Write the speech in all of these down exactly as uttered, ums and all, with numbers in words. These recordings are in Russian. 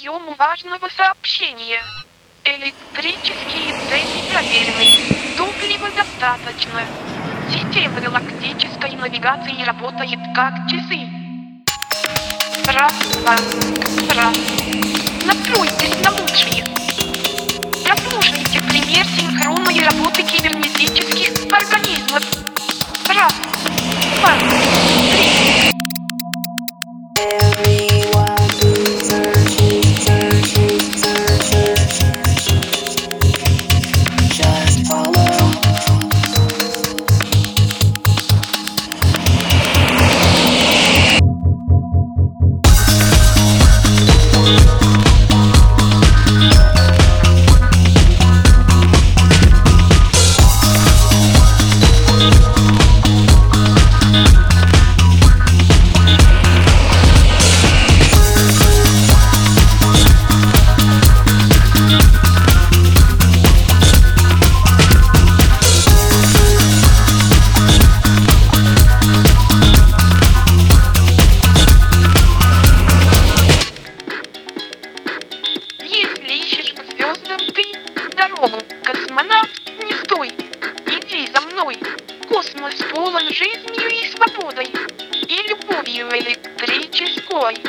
приему важного сообщения. Электрические цепи проверены. Топлива достаточно. Система галактической навигации работает как часы. Раз, два, раз. Настройтесь на лучшее. Прослушайте пример синхронной работы кибернетических организмов. Раз, два, три. Здорово, космонавт, не стой! Иди за мной! Космос полон жизнью и свободой, и любовью электрической.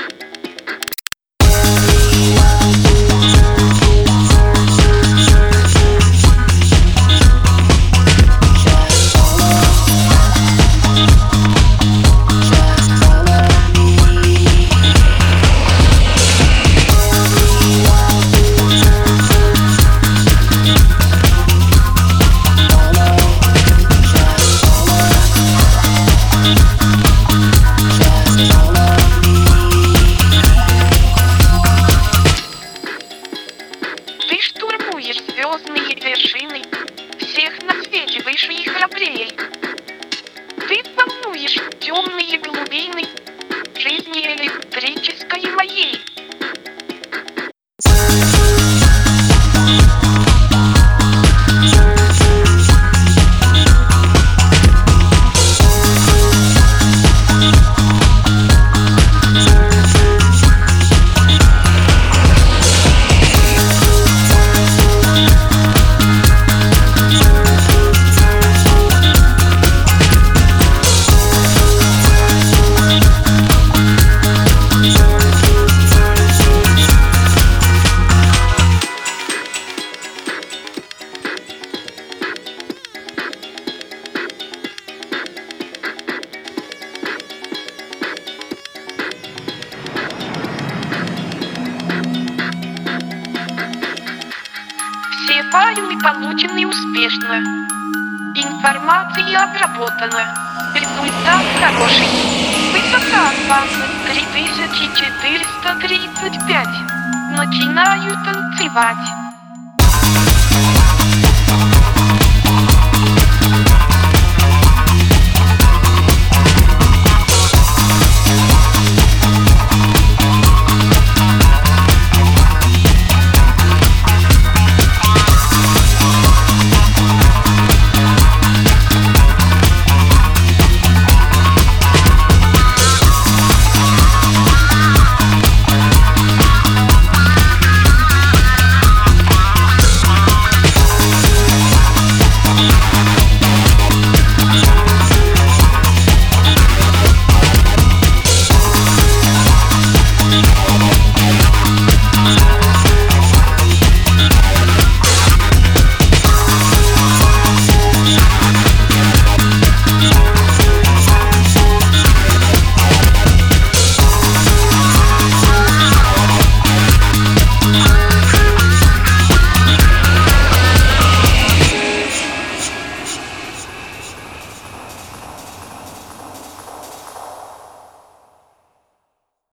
Ты штурмуешь звездные вершины, всех на свете выше и храбрее. Ты волнуешь темные глубины жизни электрической моей. Все файлы получены успешно. Информация обработана. Результат хороший. Высота двадцать три тысячи четыреста тридцать пять. Начинаю танцевать.